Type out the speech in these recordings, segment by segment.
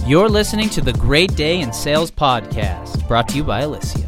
You're listening to the Great Day in Sales podcast, brought to you by Alicia.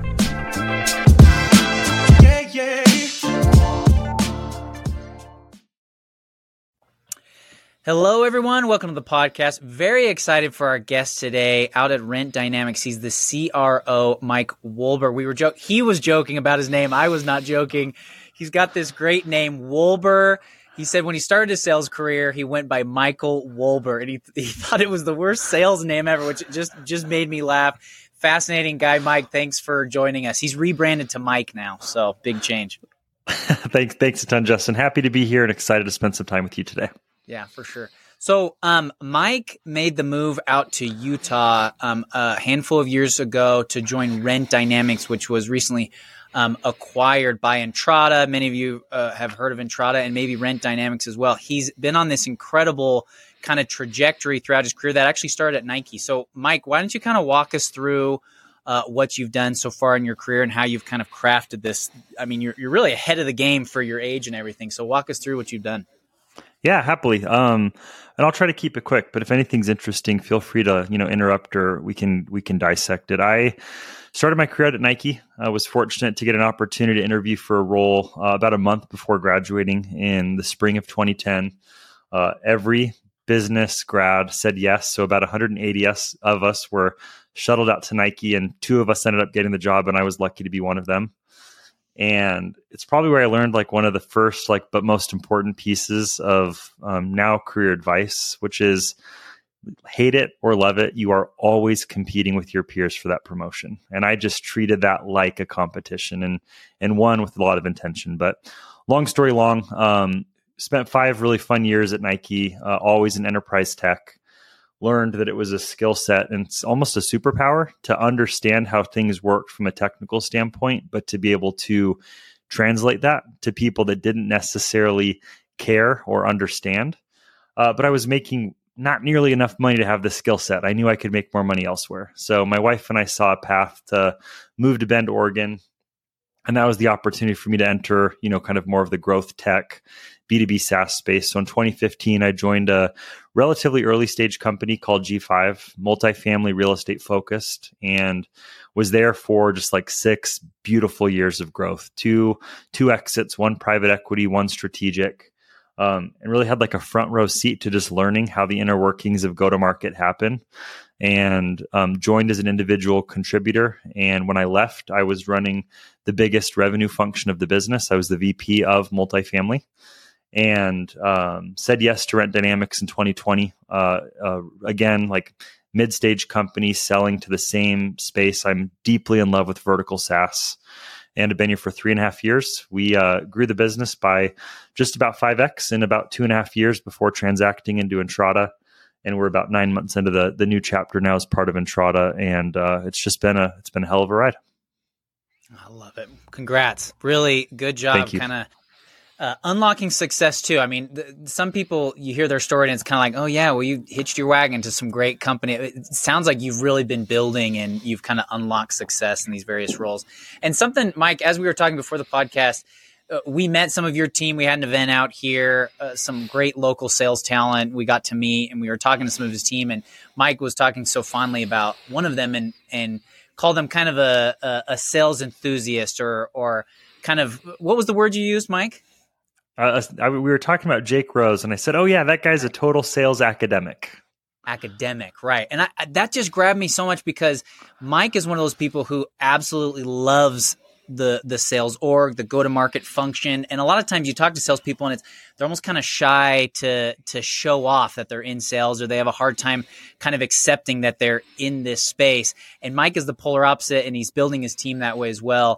Hello, everyone. Welcome to the podcast. Very excited for our guest today out at Rent Dynamics. He's the CRO, Mike Wolber. He was joking about his name. I was not joking. He's got this great name, Wolber. He said when he started his sales career, he went by Michael Wolber, and he thought it was the worst sales name ever, which just made me laugh. Fascinating guy, Mike. Thanks for joining us. He's rebranded to Mike now, so big change. Thanks a ton, Justin. Happy to be here and excited to spend some time with you today. Yeah, for sure. So Mike made the move out to Utah a handful of years ago to join Rent Dynamics, which was recently acquired by Entrata. Many of you have heard of Entrata and maybe Rent Dynamics as well. He's been on this incredible kind of trajectory throughout his career that actually started at Nike. So Mike, why don't you kind of walk us through what you've done so far in your career and how you've kind of crafted this? I mean, you're really ahead of the game for your age and everything. So walk us through what you've done. Yeah, happily. And I'll try to keep it quick, but if anything's interesting, feel free to, interrupt or we can dissect it. I started my career at Nike. I was fortunate to get an opportunity to interview for a role about a month before graduating in the spring of 2010. Every business grad said yes. So about 180 of us were shuttled out to Nike, and 2 of us ended up getting the job, and I was lucky to be one of them. And it's probably where I learned one of the first, but most important pieces of now career advice, which is hate it or love it. You are always competing with your peers for that promotion. And I just treated that like a competition and won with a lot of intention. But long story long, spent 5 really fun years at Nike, always in enterprise tech. Learned that it was a skill set and it's almost a superpower to understand how things worked from a technical standpoint, but to be able to translate that to people that didn't necessarily care or understand. But I was making not nearly enough money to have the skill set. I knew I could make more money elsewhere. So my wife and I saw a path to move to Bend, Oregon. And that was the opportunity for me to enter, kind of more of the growth tech B2B SaaS space. So in 2015, I joined a relatively early stage company called G5, multifamily real estate focused, and was there for just 6 beautiful years of growth, two exits, 1 private equity, 1 strategic, and really had a front row seat to just learning how the inner workings of go-to-market happen. And joined as an individual contributor. And when I left, I was running the biggest revenue function of the business. I was the VP of multifamily, and said yes to Rent Dynamics in 2020. Again, mid-stage company selling to the same space. I'm deeply in love with vertical SaaS and have been here for 3.5 years. We grew the business by just about 5x in about 2.5 years before transacting into Entrata. And we're about 9 months into the new chapter now as part of Entrata, and it's been a hell of a ride. I love it. Congrats. Really good job. Kind of unlocking success too. I mean, some people, you hear their story and it's kind of oh yeah, well, you hitched your wagon to some great company. It sounds like you've really been building and you've kind of unlocked success in these various roles. And something, Mike, as we were talking before the podcast, we met some of your team. We had an event out here, some great local sales talent we got to meet, and we were talking to some of his team, and Mike was talking so fondly about one of them and called them kind of a sales enthusiast or kind of, what was the word you used, Mike? We were talking about Jake Rose, and I said, oh yeah, that guy's a total sales academic. Academic, right. And that just grabbed me so much because Mike is one of those people who absolutely loves the sales org, the go-to-market function. And a lot of times you talk to salespeople and they're almost kind of shy to show off that they're in sales, or they have a hard time kind of accepting that they're in this space. And Mike is the polar opposite, and he's building his team that way as well.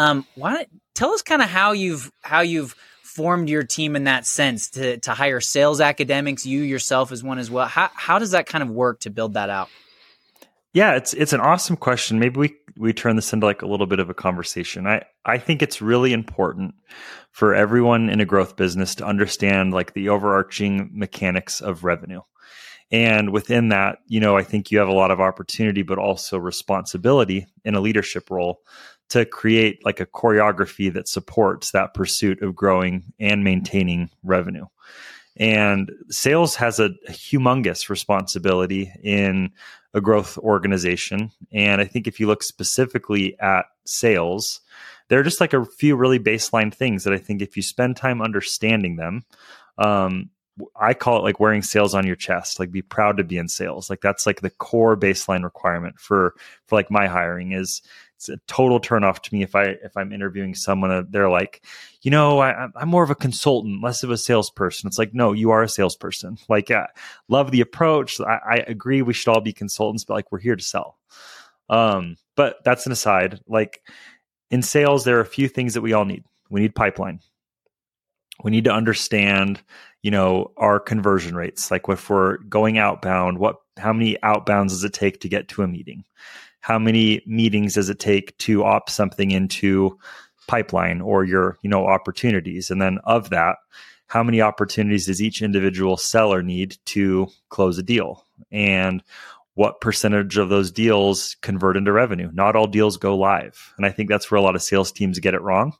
Tell us kind of how you've formed your team in that sense to hire sales academics, you yourself as one as well. How does that kind of work to build that out? Yeah, it's an awesome question. Maybe we turn this into a little bit of a conversation. I think it's really important for everyone in a growth business to understand the overarching mechanics of revenue. And within that, I think you have a lot of opportunity, but also responsibility in a leadership role to create a choreography that supports that pursuit of growing and maintaining revenue. And sales has a humongous responsibility in a growth organization. And I think if you look specifically at sales, there are just like a few really baseline things that I think if you spend time understanding them, I call it like wearing sales on your chest, like be proud to be in sales. Like that's like the core baseline requirement for like my hiring is it's a total turnoff to me if I'm interviewing someone, they're like, I'm more of a consultant, less of a salesperson. It's like, no, you are a salesperson. Like, love the approach. I agree we should all be consultants, but like we're here to sell. But that's an aside. Like in sales, there are a few things that we all need. We need pipeline. We need to understand, our conversion rates. Like if we're going outbound, how many outbounds does it take to get to a meeting? How many meetings does it take to opt something into pipeline or your, opportunities? And then of that, how many opportunities does each individual seller need to close a deal? And what percentage of those deals convert into revenue? Not all deals go live. And I think that's where a lot of sales teams get it wrong.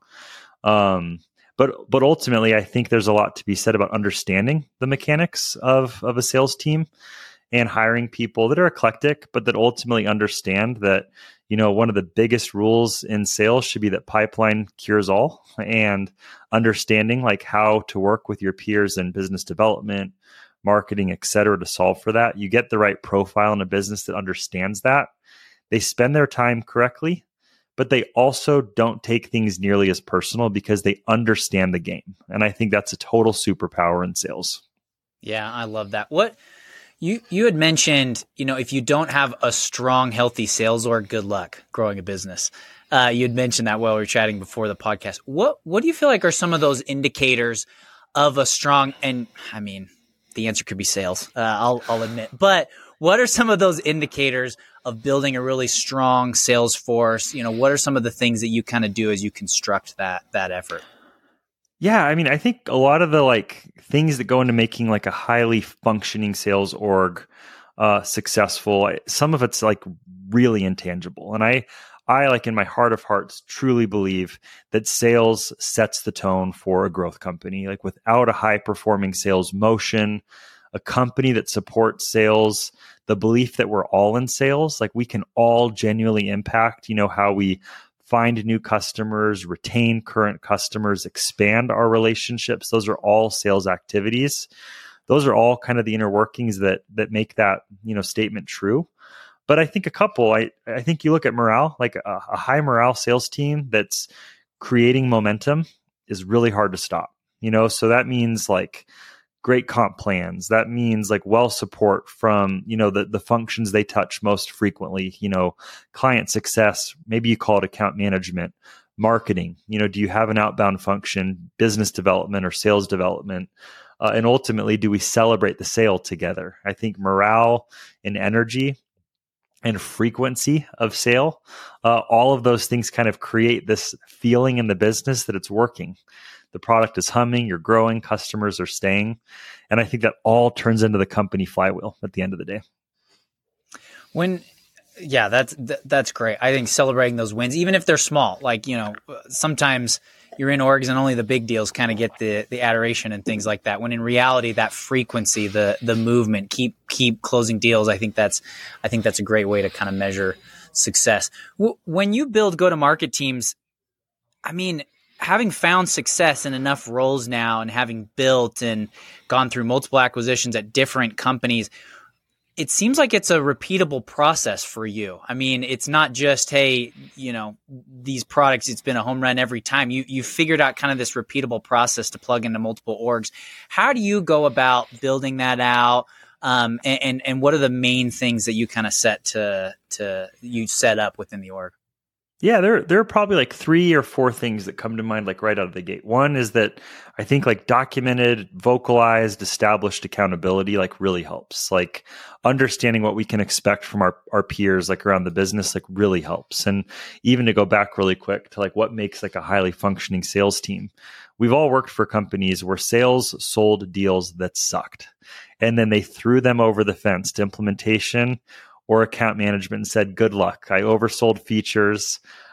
But ultimately, I think there's a lot to be said about understanding the mechanics of a sales team and hiring people that are eclectic, but that ultimately understand that, one of the biggest rules in sales should be that pipeline cures all, and understanding like how to work with your peers in business development, marketing, et cetera, to solve for that. You get the right profile in a business that understands that. They spend their time correctly, but they also don't take things nearly as personal because they understand the game. And I think that's a total superpower in sales. Yeah, I love that. What you had mentioned, if you don't have a strong, healthy sales org, good luck growing a business. You had mentioned that while we were chatting before the podcast. What do you feel like are some of those indicators of a strong, and I mean, the answer could be sales, I'll admit, but what are some of those indicators of building a really strong sales force? What are some of the things that you kind of do as you construct that effort? Yeah, I mean, I think a lot of the like things that go into making like a highly functioning sales org successful, some of it's like really intangible. And I like in my heart of hearts truly believe that sales sets the tone for a growth company. Like without a high performing sales motion, a company that supports sales, the belief that we're all in sales, like we can all genuinely impact, how we find new customers, retain current customers, expand our relationships. Those are all sales activities. Those are all kind of the inner workings that make that, statement true. But I think I think you look at morale, like a high morale sales team that's creating momentum is really hard to stop, so that means like great comp plans. That means like well support from, the functions they touch most frequently, client success, maybe you call it account management, marketing, do you have an outbound function, business development or sales development? And ultimately, do we celebrate the sale together? I think morale and energy and frequency of sale, all of those things kind of create this feeling in the business that it's working. The product is humming, you're growing, customers are staying. And I think that all turns into the company flywheel at the end of the day. That's great. I think celebrating those wins, even if they're small, like, sometimes you're in orgs and only the big deals kind of get the adoration and things like that. When in reality, that frequency, the movement, keep closing deals. I think that's a great way to kind of measure success. When you build go-to-market teams, I mean, having found success in enough roles now and having built and gone through multiple acquisitions at different companies, it seems like it's a repeatable process for you. I mean, it's not just, hey, these products, it's been a home run every time. You figured out kind of this repeatable process to plug into multiple orgs. How do you go about building that out? And what are the main things that you kind of set up within the org? Yeah, there are probably like 3 or 4 things that come to mind like right out of the gate. One is that I think like documented, vocalized, established accountability like really helps. Like understanding what we can expect from our peers like around the business like really helps. And even to go back really quick to like what makes like a highly functioning sales team. We've all worked for companies where sales sold deals that sucked. And then they threw them over the fence to implementation or account management and said, good luck. I oversold features.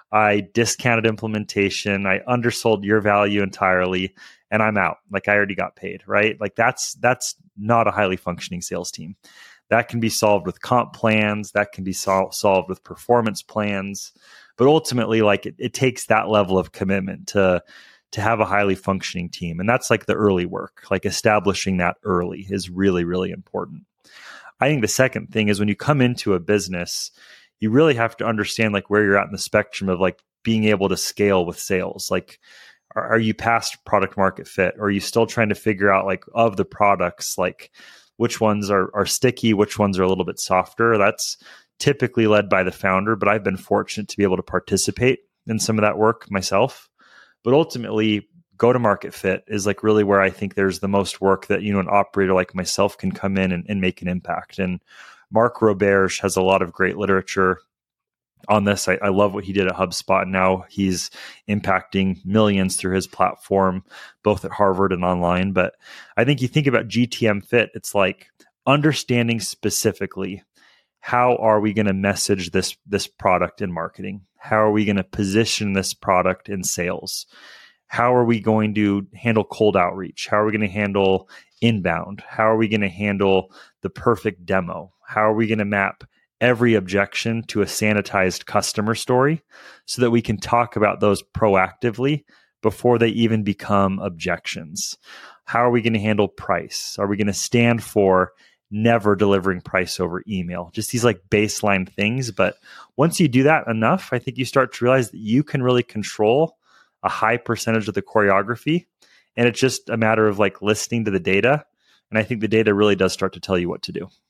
I discounted implementation, I undersold your value entirely, and I'm out. Like I already got paid, right? Like that's not a highly functioning sales team. That can be solved with comp plans, that can be solved with performance plans, but ultimately, like it takes that level of commitment to have a highly functioning team. And that's like the early work, like establishing that early is really, really important. I think the second thing is when you come into a business, you really have to understand like where you're at in the spectrum of like being able to scale with sales. Like, are you past product market fit? Or are you still trying to figure out like of the products, like which ones are sticky, which ones are a little bit softer? That's typically led by the founder, but I've been fortunate to be able to participate in some of that work myself. But ultimately, go-to-market fit is like really where I think there's the most work that, you know, an operator like myself can come in and make an impact. And Mark Roberge has a lot of great literature on this. I love what he did at HubSpot. And now he's impacting millions through his platform, both at Harvard and online. But I think you think about GTM fit, it's like understanding specifically how are we going to message this product in marketing? How are we going to position this product in sales? How are we going to handle cold outreach? How are we going to handle inbound? How are we going to handle the perfect demo? How are we going to map every objection to a sanitized customer story so that we can talk about those proactively before they even become objections? How are we going to handle price? Are we going to stand for never delivering price over email? Just these like baseline things. But once you do that enough, I think you start to realize that you can really control a high percentage of the choreography. And it's just a matter of like listening to the data. And I think the data really does start to tell you what to do.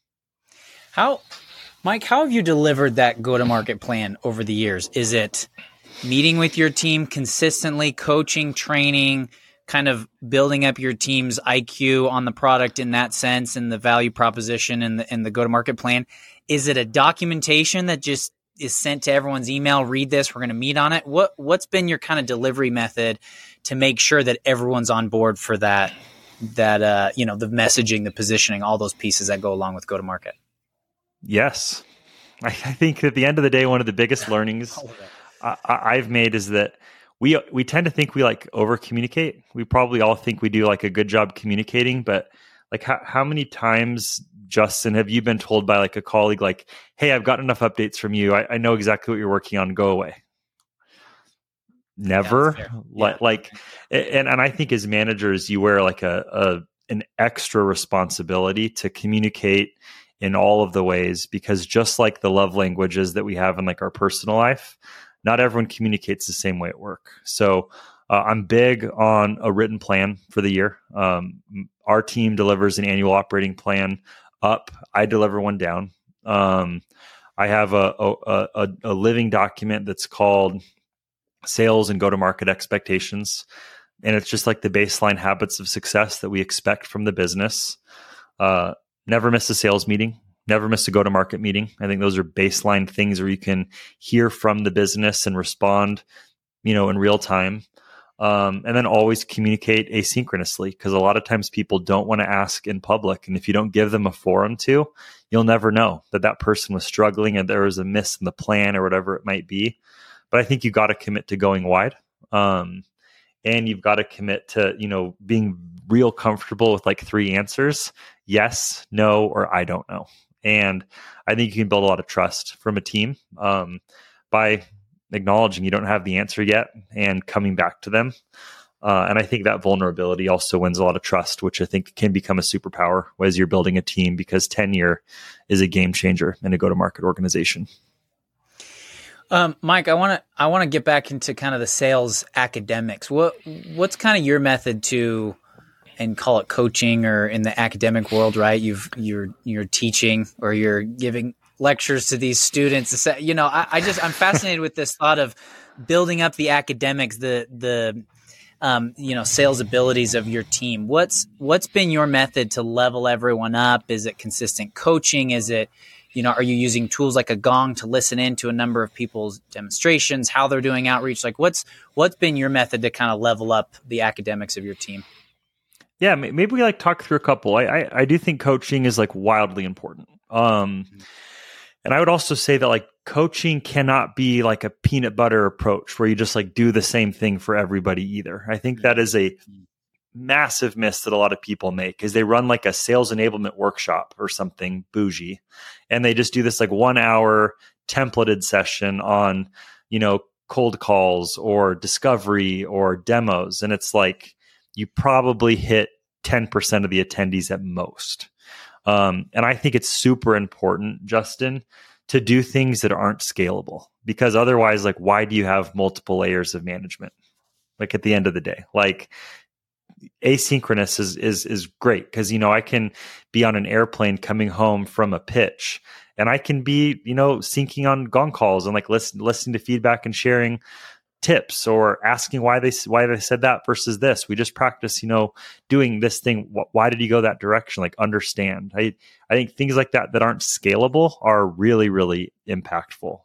Mike, how have you delivered that go-to-market plan over the years? Is it meeting with your team consistently, coaching, training, kind of building up your team's IQ on the product in that sense and the value proposition and the go-to-market plan? Is it a documentation that just is sent to everyone's email? Read this, we're going to meet on it. What's been your kind of delivery method to make sure that everyone's on board for that the messaging, the positioning, all those pieces that go along with go-to-market? Yes. I think at the end of the day, one of the biggest learnings I've made is that we tend to think we like over communicate. We probably all think we do like a good job communicating, but like how many times, Justin, have you been told by like a colleague, like, hey, I've got enough updates from you. I know exactly what you're working on. Go away. Never. And I think as managers, you wear like an extra responsibility to communicate in all of the ways, because just like the love languages that we have in like our personal life, not everyone communicates the same way at work. So I'm big on a written plan for the year. Our team delivers an annual operating plan up. I deliver one down. I have a living document that's called Sales and Go-to-Market Expectations. And it's just like the baseline habits of success that we expect from the business. Never miss a sales meeting. Never miss a go-to-market meeting. I think those are baseline things where you can hear from the business and respond, in real time. And then always communicate asynchronously, because a lot of times people don't want to ask in public. And if you don't give them a forum to, you'll never know that person was struggling and there was a miss in the plan or whatever it might be. But I think you got to commit to going wide. And you've got to commit to, being real comfortable with like 3 answers: yes, no, or I don't know. And I think you can build a lot of trust from a team by acknowledging you don't have the answer yet and coming back to them. And I think that vulnerability also wins a lot of trust, which I think can become a superpower as you're building a team, because tenure is a game changer in a go-to-market organization. Mike, I want to get back into kind of the sales academics. What's kind of your method to, and call it coaching, or in the academic world, right? You're teaching or you're giving lectures to these students. I'm fascinated with this thought of building up the academics, the sales abilities of your team. What's been your method to level everyone up? Is it consistent coaching? Is it, are you using tools like a Gong to listen in to a number of people's demonstrations, how they're doing outreach? Like what's been your method to kind of level up the academics of your team? Yeah, maybe we like talk through a couple. I do think coaching is like wildly important. And I would also say that like coaching cannot be like a peanut butter approach where you just like do the same thing for everybody either. I think that is a massive miss that a lot of people make, is they run like a sales enablement workshop or something bougie, and they just do this like 1 hour templated session on, cold calls or discovery or demos. And it's like, you probably hit 10% of the attendees at most. And I think it's super important, Justin, to do things that aren't scalable, because otherwise, like, why do you have multiple layers of management? Like, at the end of the day, like, asynchronous is great, because, I can be on an airplane coming home from a pitch, and I can be, syncing on gong calls and like listening to feedback and sharing tips or asking why they said that versus this. We just practice, doing this thing. Why did you go that direction? Like, understand. I think things like that aren't scalable are really, really impactful.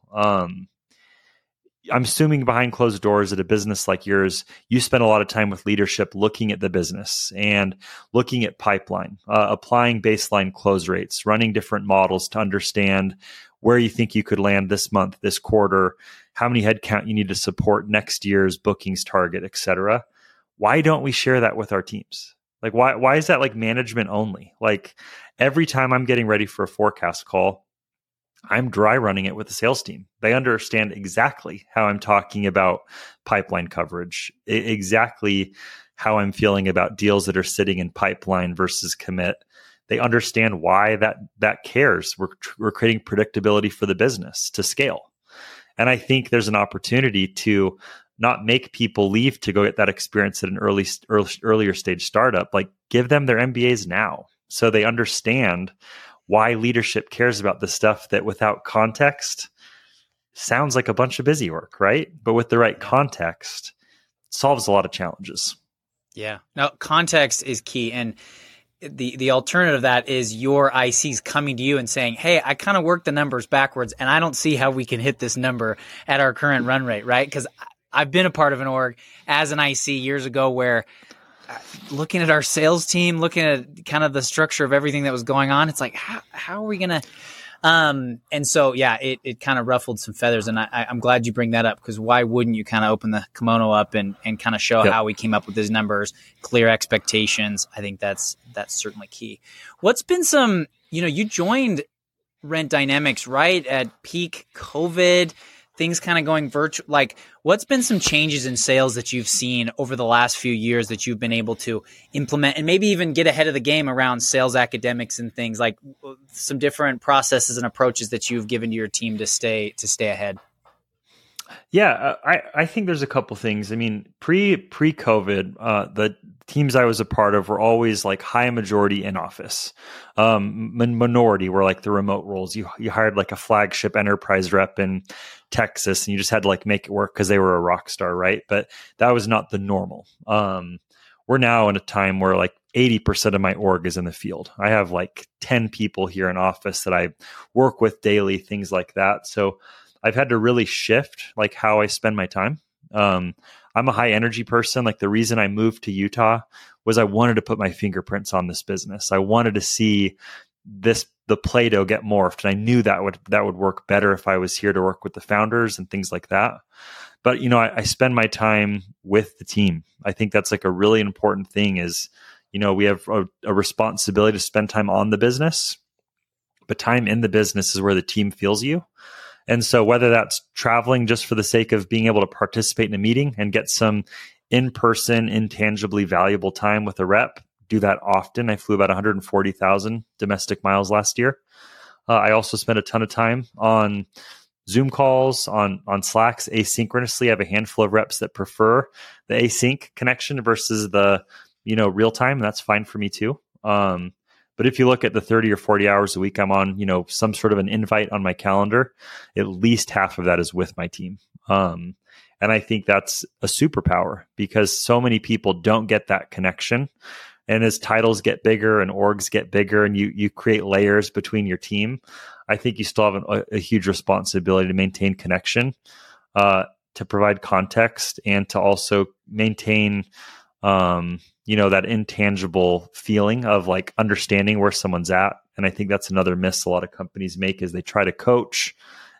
I'm assuming behind closed doors at a business like yours, you spend a lot of time with leadership looking at the business and looking at pipeline, applying baseline close rates, running different models to understand where you think you could land this month, this quarter, how many headcount you need to support next year's bookings target, et cetera. Why don't we share that with our teams? Like, why is that like management only? Like, every time I'm getting ready for a forecast call, I'm dry running it with the sales team. They understand exactly how I'm talking about pipeline coverage, exactly how I'm feeling about deals that are sitting in pipeline versus commit. They understand why that cares. We're creating predictability for the business to scale. And I think there's an opportunity to not make people leave to go get that experience at an earlier stage startup. Like, give them their MBAs now so they understand why leadership cares about the stuff that without context sounds like a bunch of busy work, right? But with the right context, it solves a lot of challenges. Yeah. No, context is key. And the alternative to that is your ICs coming to you and saying, hey, I kind of worked the numbers backwards and I don't see how we can hit this number at our current run rate, right? Because I've been a part of an org as an IC years ago where looking at our sales team, looking at kind of the structure of everything that was going on, it's like, how are we going to, and so, yeah, it kind of ruffled some feathers, and I'm glad you bring that up, because why wouldn't you kind of open the kimono up and kind of show how we came up with these numbers, clear expectations. I think that's certainly key. What's been some, you joined Rent Dynamics right at peak COVID, things kind of going virtual. Like, what's been some changes in sales that you've seen over the last few years that you've been able to implement and maybe even get ahead of the game around sales academics and things, like some different processes and approaches that you've given to your team to stay ahead? Yeah, I think there's a couple things. I mean, pre-COVID, the teams I was a part of were always like high majority in office. Minority were like the remote roles. You hired like a flagship enterprise rep in Texas, and you just had to like make it work because they were a rock star, right? But that was not the normal. We're now in a time where like 80% of my org is in the field. I have like 10 people here in office that I work with daily, things like that. So I've had to really shift like how I spend my time. I'm a high energy person. Like, the reason I moved to Utah was I wanted to put my fingerprints on this business. I wanted to see the Play-Doh get morphed. And I knew that would work better if I was here to work with the founders and things like that. But, I spend my time with the team. I think that's like a really important thing is, we have a responsibility to spend time on the business, but time in the business is where the team feels you. And so whether that's traveling just for the sake of being able to participate in a meeting and get some in-person, intangibly valuable time with a rep, do that often. I flew about 140,000 domestic miles last year. I also spent a ton of time on Zoom calls, on Slacks asynchronously. I have a handful of reps that prefer the async connection versus the, real time. That's fine for me too. But if you look at the 30 or 40 hours a week I'm on, some sort of an invite on my calendar, at least half of that is with my team. And I think that's a superpower because so many people don't get that connection. And as titles get bigger and orgs get bigger and you create layers between your team, I think you still have a huge responsibility to maintain connection, to provide context, and to also maintain that intangible feeling of like understanding where someone's at. And I think that's another miss a lot of companies make is they try to coach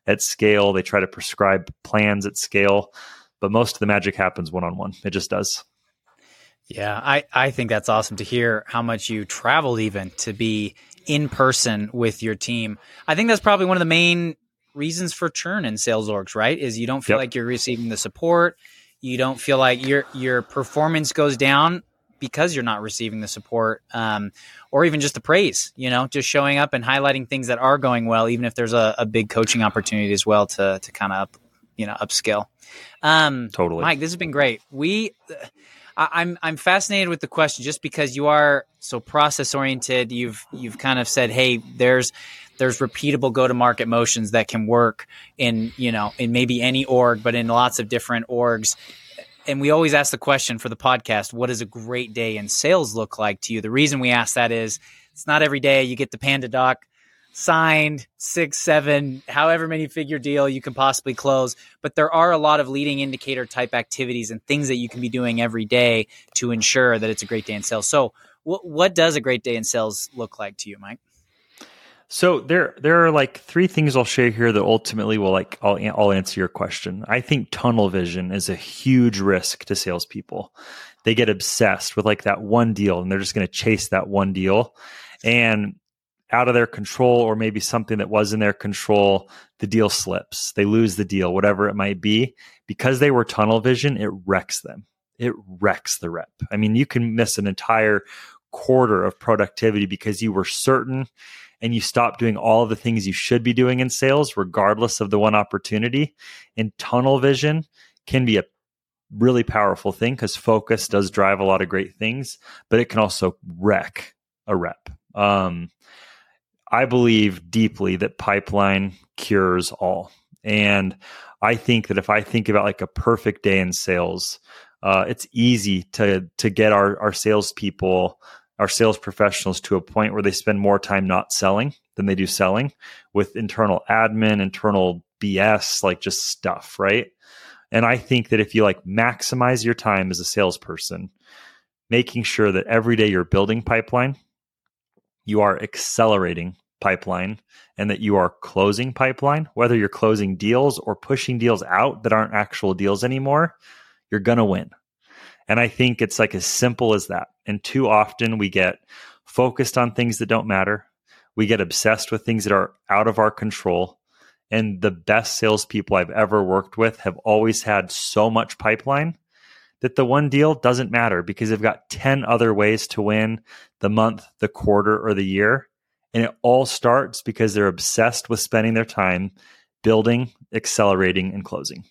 at scale. They try to prescribe plans at scale, but most of the magic happens one-on-one. It just does. Yeah, I think that's awesome to hear how much you traveled even to be in person with your team. I think that's probably one of the main reasons for churn in sales orgs, right? Is you don't feel like you're receiving the support. You don't feel like your performance goes down because you're not receiving the support, or even just the praise, just showing up and highlighting things that are going well, even if there's a big coaching opportunity as well to kind of upskill. Totally. Mike, this has been great. I'm fascinated with the question just because you are so process oriented. You've kind of said, hey, there's repeatable go-to-market motions that can work in maybe any org, but in lots of different orgs. And we always ask the question for the podcast, what does a great day in sales look like to you? The reason we ask that is it's not every day you get the PandaDoc signed 6, 7, however many figure deal you can possibly close. But there are a lot of leading indicator type activities and things that you can be doing every day to ensure that it's a great day in sales. So what does a great day in sales look like to you, Mike? So there are like 3 things I'll share here that ultimately will I'll answer your question. I think tunnel vision is a huge risk to salespeople. They get obsessed with like that one deal and they're just going to chase that one deal, and out of their control, or maybe something that was in their control, the deal slips. They lose the deal, whatever it might be. Because they were tunnel vision, it wrecks them. It wrecks the rep. I mean, you can miss an entire quarter of productivity because you were certain and you stopped doing all of the things you should be doing in sales, regardless of the one opportunity. And tunnel vision can be a really powerful thing because focus does drive a lot of great things, but it can also wreck a rep. I believe deeply that pipeline cures all. And I think that if I think about like a perfect day in sales, it's easy to get our salespeople, our sales professionals to a point where they spend more time not selling than they do selling, with internal admin, internal BS, like just stuff, right? And I think that if you like maximize your time as a salesperson, making sure that every day you're building pipeline, you are accelerating pipeline, and that you are closing pipeline, whether you're closing deals or pushing deals out that aren't actual deals anymore, you're going to win. And I think it's like as simple as that. And too often we get focused on things that don't matter. We get obsessed with things that are out of our control. And the best salespeople I've ever worked with have always had so much pipeline that the one deal doesn't matter because they've got 10 other ways to win the month, the quarter, or the year. And it all starts because they're obsessed with spending their time building, accelerating, and closing.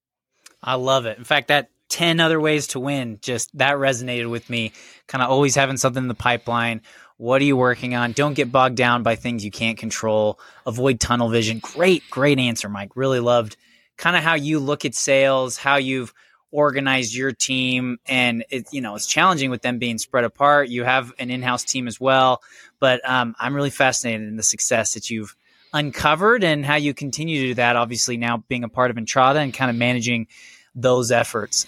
I love it. In fact, that 10 other ways to win, just that resonated with me. Kind of always having something in the pipeline. What are you working on? Don't get bogged down by things you can't control. Avoid tunnel vision. Great answer, Mike. Really loved kind of how you look at sales, how you've organized your team, and it's challenging with them being spread apart. You have an in-house team as well, but I'm really fascinated in the success that you've uncovered and how you continue to do that. Obviously, now being a part of Entrata and kind of managing those efforts.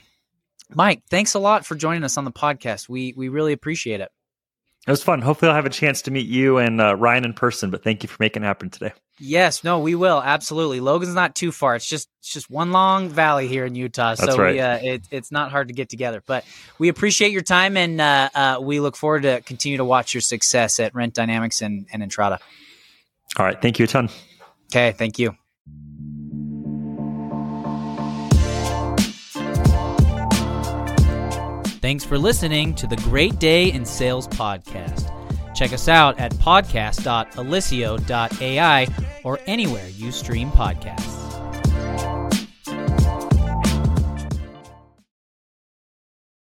Mike, thanks a lot for joining us on the podcast. We really appreciate it. It was fun. Hopefully, I'll have a chance to meet you and Ryan in person. But thank you for making it happen today. Yes, no, we will. Absolutely. Logan's not too far. It's just one long valley here in Utah. That's so right. It's not hard to get together. But we appreciate your time, and we look forward to continue to watch your success at Rent Dynamics and Entrata. All right. Thank you a ton. Okay. Thank you. Thanks for listening to the Great Day in Sales podcast. Check us out at podcast.alessio.ai or anywhere you stream podcasts.